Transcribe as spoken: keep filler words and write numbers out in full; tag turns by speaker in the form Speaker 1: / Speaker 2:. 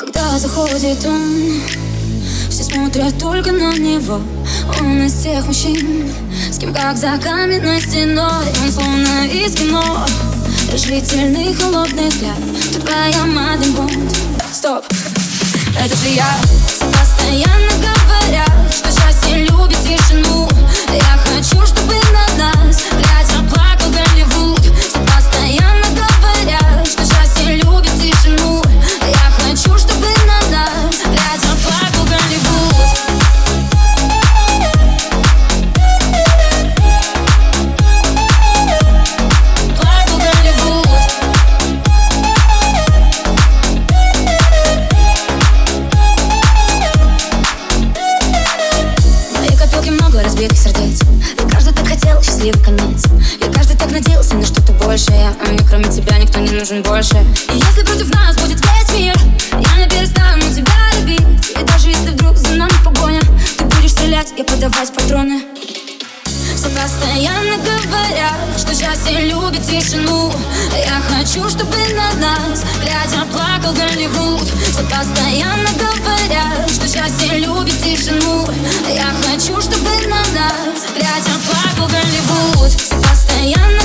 Speaker 1: Когда заходит он, все смотрят только на него. Он из тех мужчин, с кем как за каменной стеной. Он словно из кино, решительный холодный взгляд. Такая Мадлен Бонд. Стоп, это же я. Все постоянно говорят, что счастье любит тишину. Я хочу, чтобы на нас глядя плакал Голливуд. Все постоянно говорят, что счастье любит тишину. Я хочу, чтобы на нас глядя плакал Голливуд. Плакал Голливуд. В моей копилке много разбитых сердец. И каждый так хотел счастливый конец. И каждый так надеялся на что-то большее. А мне кроме тебя никто не нужен больше. И если против нас будет весь мир, я не перестану тебя любить. И даже если вдруг за нами погоня, ты будешь стрелять и подавать патроны. Все постоянно говорят, что счастье любит тишину. Я хочу, чтобы на нас глядя плакал Голливуд. Все постоянно говорят, что счастье любит тишину. Я хочу, чтобы на нас глядя плакал Голливуд. Все постоянно